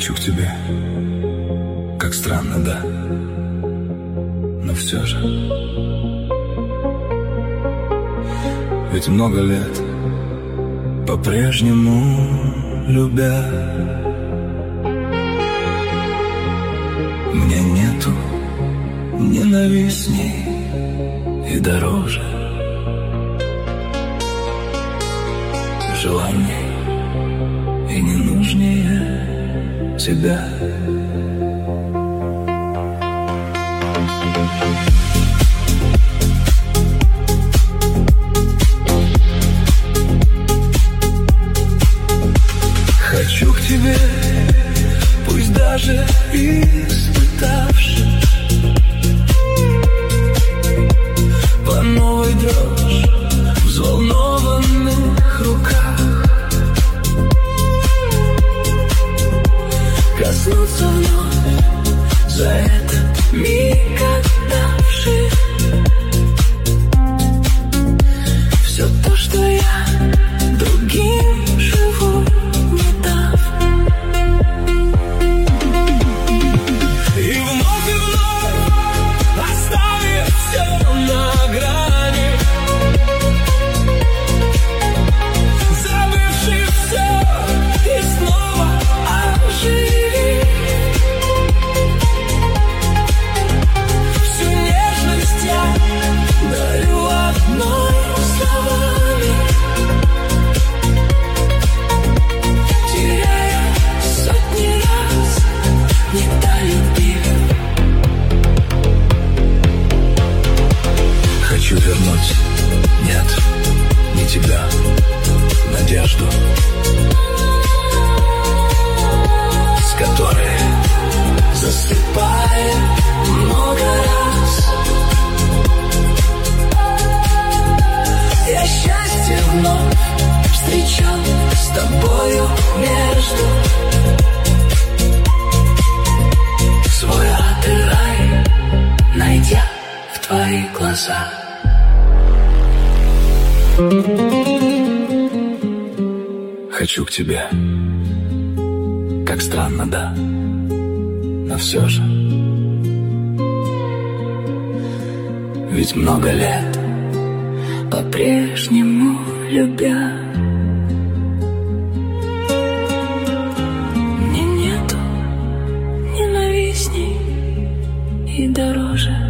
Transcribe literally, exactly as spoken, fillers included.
Хочу к тебе, как странно, да, но все же. Ведь много лет по-прежнему любя, мне нету ненавистней и дороже желаний и не нужнее тебя. Хочу к тебе, пусть даже испытавши по новой дрожь в взволнованных руках, коснуться вновь за этот миг отдавши все то, что я другим живу, не дав. И вновь и вновь оставив все на грани, забывший все и снова оживи всю нежность я дарю одной словами, теряя сотни раз, недолюбив. Хочу вернуть, нет, не тебя, надежду, с которой засыпая много раз. Я счастье вновь встречал с тобою между свой ад и рай, найдя в твои глаза. Хочу к тебе, как странно, да, но все же. Ведь много лет по-прежнему любя, мне нету ненавистней и дороже